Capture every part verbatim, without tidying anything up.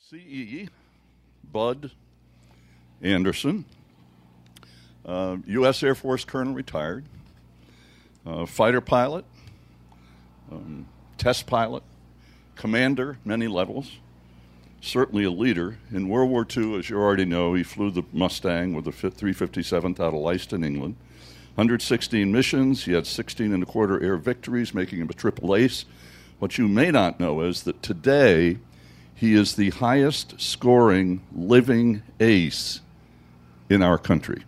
C E Bud Anderson, uh, U S Air Force Colonel retired, uh, fighter pilot, um, test pilot, commander, many levels, certainly a leader. In World War Two, as you already know, he flew the Mustang with the three fifty-seventh out of Leiston, England. one hundred sixteen missions. He had sixteen and a quarter air victories, making him a triple ace. What you may not know is that today he is the highest scoring living ace in our country.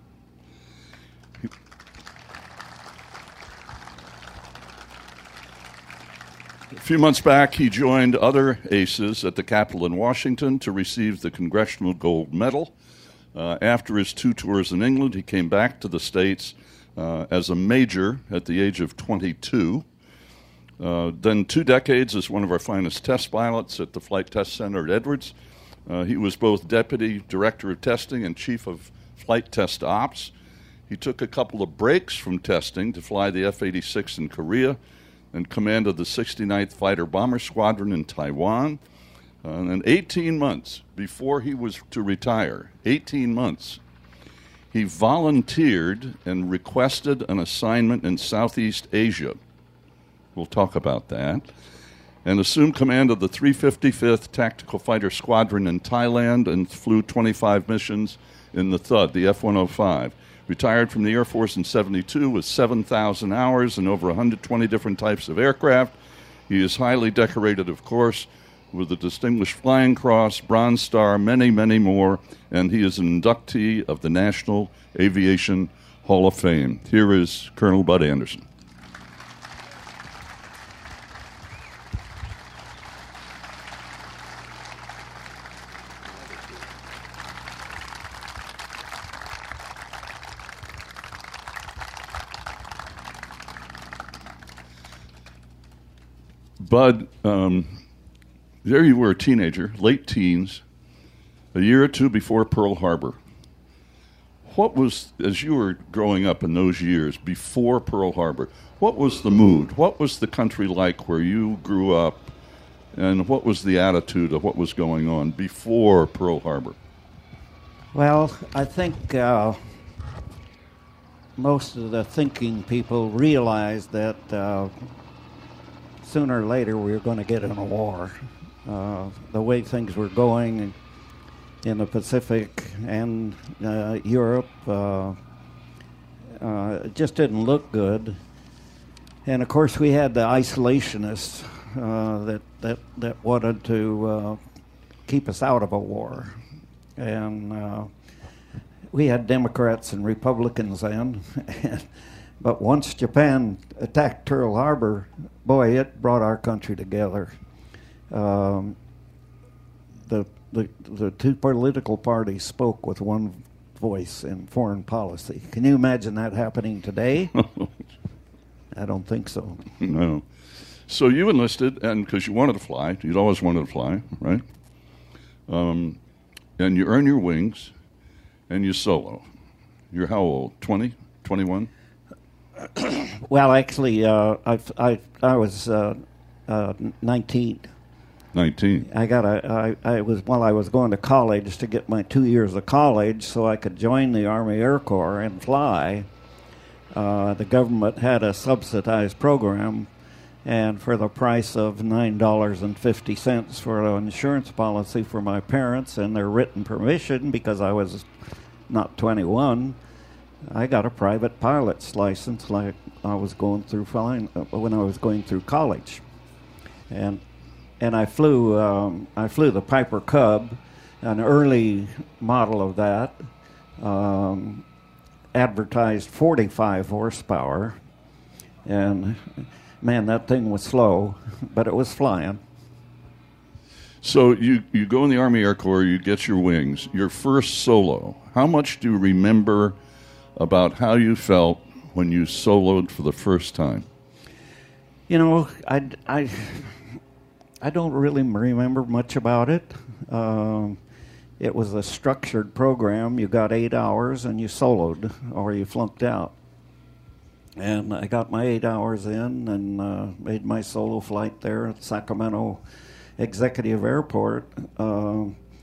A few months back, he joined other aces at the Capitol in Washington to receive the Congressional Gold Medal. Uh, after his two tours in England, he came back to the States uh, as a major at the age of twenty-two. Uh, then two decades as one of our finest test pilots at the Flight Test Center at Edwards. Uh, he was both Deputy Director of Testing and Chief of Flight Test Ops. He took a couple of breaks from testing to fly the F eighty-six in Korea and commanded the sixty-ninth Fighter Bomber Squadron in Taiwan. Uh, and then eighteen months before he was to retire, eighteen months, he volunteered and requested an assignment in Southeast Asia. We'll talk about that. And assumed command of the three fifty-fifth Tactical Fighter Squadron in Thailand and flew twenty-five missions in the T U D, the F one oh five. Retired from the Air Force in seventy-two with seven thousand hours and over one hundred twenty different types of aircraft. He is highly decorated, of course, with the Distinguished Flying Cross, Bronze Star, many, many more, and he is an inductee of the National Aviation Hall of Fame. Here is Colonel Bud Anderson. Bud, um, there you were, a teenager, late teens, a year or two before Pearl Harbor. What was, as you were growing up in those years before Pearl Harbor, what was the mood? What was the country like where you grew up? And what was the attitude of what was going on before Pearl Harbor? Well, I think uh, most of the thinking people realized that uh, sooner or later we were going to get in a war. Uh, the way things were going in the Pacific and uh, Europe uh, uh, it just didn't look good. And of course we had the isolationists uh, that, that, that wanted to uh, keep us out of a war. And uh, we had Democrats and Republicans then. But once Japan attacked Pearl Harbor, boy, it brought our country together. Um, the, the the two political parties spoke with one voice in foreign policy. Can you imagine that happening today? I don't think so. No. So you enlisted, and because you wanted to fly, you'd always wanted to fly, right? Um, and you earn your wings, and you solo. You're how old? twenty? twenty-one? Well, actually, uh, I, I, I was uh, uh, nineteen. nineteen. I got a. I, I was while I was going to college to get my two years of college, so I could join the Army Air Corps and fly. Uh, the government had a subsidized program, and for the price of nine dollars and fifty cents for an insurance policy for my parents and their written permission, because I was not twenty-one. I got a private pilot's license like I was going through flying uh, when I was going through college, and and I flew um, I flew the Piper Cub, an early model of that, um, advertised forty-five horsepower, and man, that thing was slow, but it was flying. So you, you go in the Army Air Corps, you get your wings, your first solo. How much do you remember about how you felt when you soloed for the first time? You know, I, I, I don't really remember much about it. Um, it was a structured program. You got eight hours and you soloed, or you flunked out. And I got my eight hours in and uh, made my solo flight there at Sacramento Executive Airport. Uh,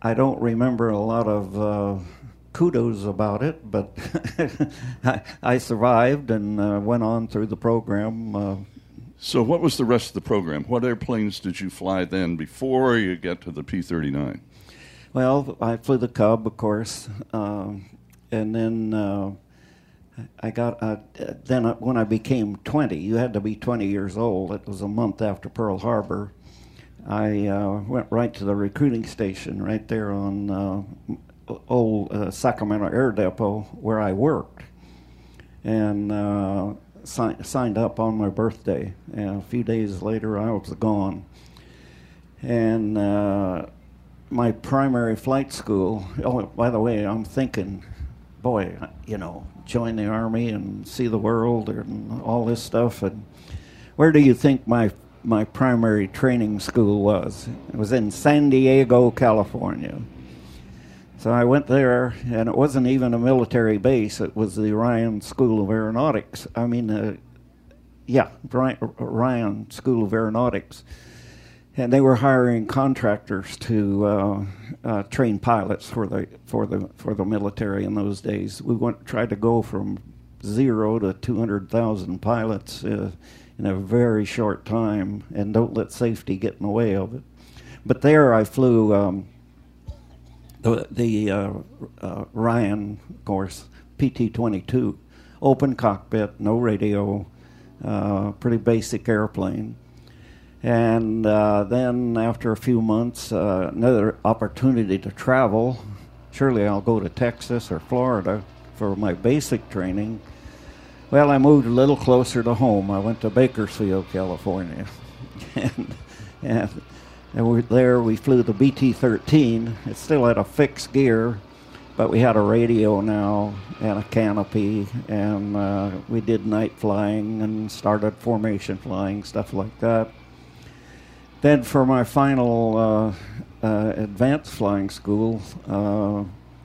I don't remember a lot of uh, kudos about it, but I, I survived and uh, went on through the program. Uh, so what was the rest of the program? What airplanes did you fly then before you get to the P thirty-nine? Well, I flew the Cub, of course, uh, and then uh, I got, uh, then when I became twenty, you had to be twenty years old. It was a month after Pearl Harbor. I uh, went right to the recruiting station right there on uh, old uh, Sacramento Air Depot where I worked, and uh, si- signed up on my birthday. And a few days later, I was gone. And uh, my primary flight school, oh, by the way, I'm thinking, boy, you know, join the Army and see the world and all this stuff. And where do you think my my primary training school was? It was in San Diego, California. So I went there, and it wasn't even a military base. It was the Ryan School of Aeronautics. I mean, uh, yeah, Ryan School of Aeronautics. And they were hiring contractors to uh, uh, train pilots for the for the for the military in those days. We went tried to go from zero to two hundred thousand pilots uh, in a very short time, and don't let safety get in the way of it. But there, I flew um, the the uh, uh, Ryan, of course, P T twenty-two, open cockpit, no radio, uh, pretty basic airplane. And uh, then after a few months, uh, another opportunity to travel. Surely I'll go to Texas or Florida for my basic training. Well, I moved a little closer to home. I went to Bakersfield, California. and and, and we, there we flew the B T thirteen. It still had a fixed gear, but we had a radio now and a canopy, and uh, we did night flying and started formation flying, stuff like that. Then for my final uh, uh, advanced flying school, uh,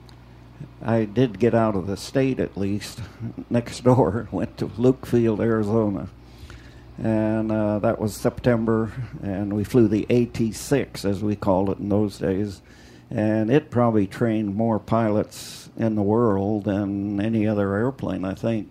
I did get out of the state at least, next door, went to Lukefield, Arizona. And uh, that was September, and we flew the A T six, as we called it in those days. And it probably trained more pilots in the world than any other airplane, I think.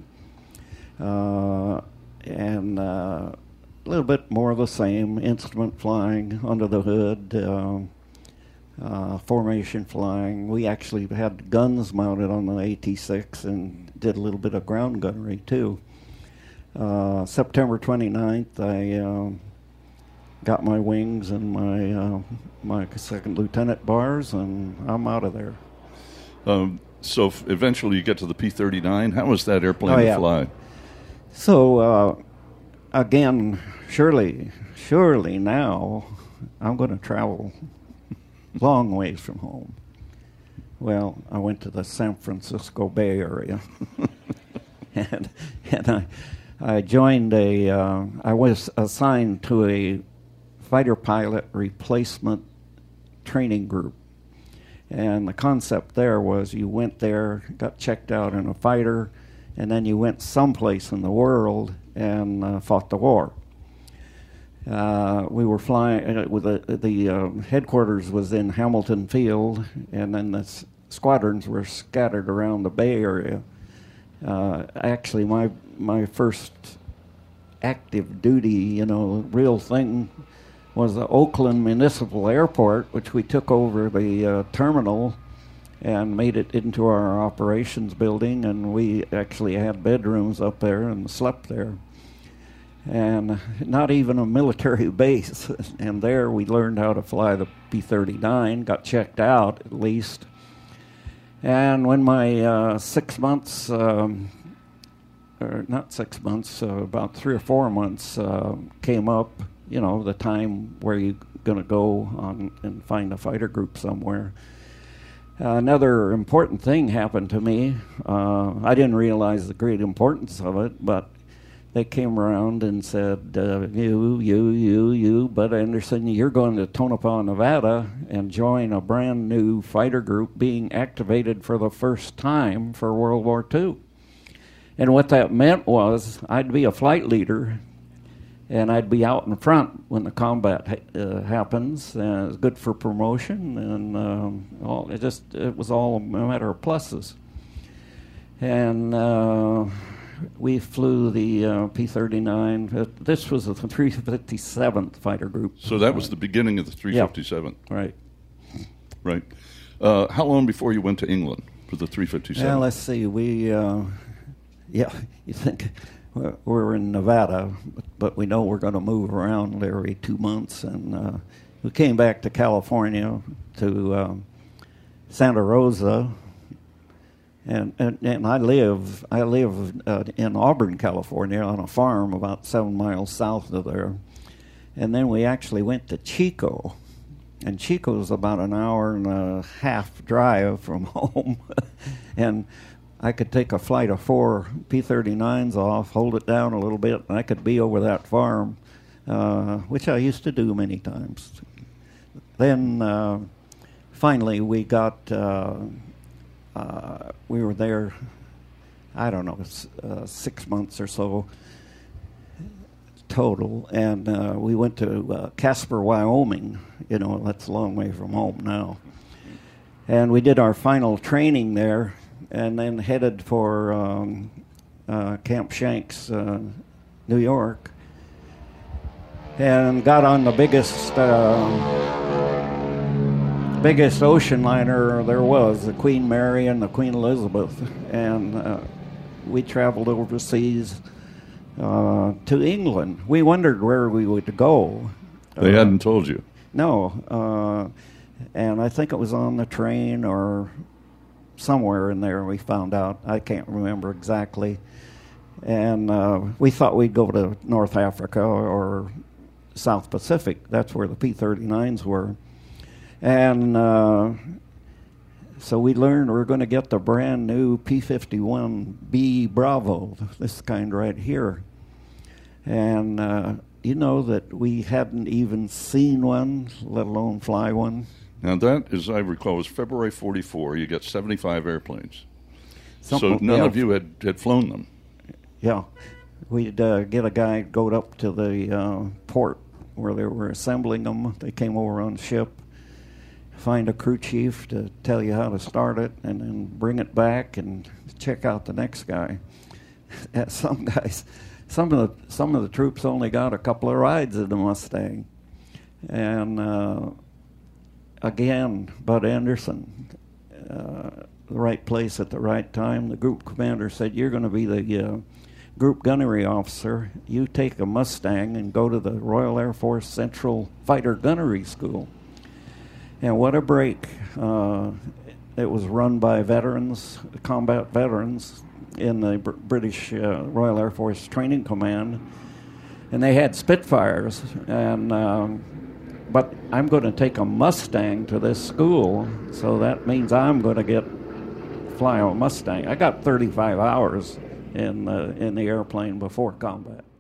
Uh, and... Uh, A little bit more of the same, instrument flying under the hood, uh, uh, formation flying. We actually had guns mounted on the A T six and did a little bit of ground gunnery too. Uh, September twenty-ninth, I uh, got my wings and my uh, my second lieutenant bars, and I'm out of there. Um, so f- eventually you get to the P thirty-nine. How was that airplane oh, yeah. to fly? So... Uh, Again, surely, surely now I'm going to travel long ways from home. Well, I went to the San Francisco Bay Area, and and I I joined a. Uh, I was assigned to a fighter pilot replacement training group, and the concept there was you went there, got checked out in a fighter, and then you went someplace in the world and uh, fought the war. Uh, we were flying, uh, with the, the uh, headquarters was in Hamilton Field, and then the s- squadrons were scattered around the Bay Area. Uh, actually, my my first active duty, you know, real thing was the Oakland Municipal Airport, which we took over the uh, terminal and made it into our operations building, and we actually had bedrooms up there and slept there. And not even a military base. And there we learned how to fly the P thirty-nine, got checked out at least. And when my uh, six months, um, or not six months, uh, about three or four months uh, came up, you know, the time where you're going to go on and find a fighter group somewhere. Uh, another important thing happened to me. Uh, I didn't realize the great importance of it, but they came around and said, uh, you, you, you, you, Bud Anderson, you're going to Tonopah, Nevada, and join a brand new fighter group being activated for the first time for World War Two. And what that meant was I'd be a flight leader, And I'd be out in front when the combat ha- uh, happens. And it's good for promotion, and um, all, it just it was all a matter of pluses. And uh, we flew the uh, P thirty-nine. Uh, this was the three fifty-seventh Fighter Group. So that was the beginning of the three fifty-seven. Yeah, right. Right. Uh, how long before you went to England for the three fifty-seven? Well, let's see. We, uh, yeah, you think we're, we're in Nevada, but, but we know we're going to move around every two months. And uh, we came back to California, to um, Santa Rosa. And, and and I live I live uh, in Auburn, California, on a farm about seven miles south of there. And then we actually went to Chico, and Chico's about an hour and a half drive from home. And I could take a flight of four P thirty-nines off, hold it down a little bit, and I could be over that farm, uh, which I used to do many times. Then uh, finally we got. Uh, Uh, we were there, I don't know, uh, six months or so total, and uh, we went to uh, Casper, Wyoming. You know, that's a long way from home now. And we did our final training there, and then headed for um, uh, Camp Shanks, uh, New York, and got on the biggest... Uh, biggest ocean liner there was, the Queen Mary and the Queen Elizabeth, and uh, we traveled overseas uh, to England. We wondered where we would go. They uh, hadn't told you? No, uh, and I think it was on the train or somewhere in there we found out. I can't remember exactly. And uh, we thought we'd go to North Africa or South Pacific. That's where the P thirty-nines were. And uh, so we learned we we're going to get the brand new P fifty-one B Bravo, this kind right here. And uh, you know that we hadn't even seen one, let alone fly one. Now that, as I recall, was February forty-four. You got seventy-five airplanes. Something, so none yeah. of you had, had flown them. Yeah. We'd uh, get a guy, go up to the uh, port where they were assembling them. They came over on ship. Find a crew chief to tell you how to start it, and then bring it back and check out the next guy. some guys, some of the some of the troops only got a couple of rides in the Mustang, and uh, again, Bud Anderson, uh, the right place at the right time. The group commander said, "You're going to be the uh, group gunnery officer. You take a Mustang and go to the Royal Air Force Central Fighter Gunnery School." And what a break. Uh, it was run by veterans, combat veterans in the Br- British uh, Royal Air Force Training Command. And they had Spitfires. And um, but I'm going to take a Mustang to this school, so that means I'm going to get fly a Mustang. I got thirty-five hours in, uh, in the airplane before combat.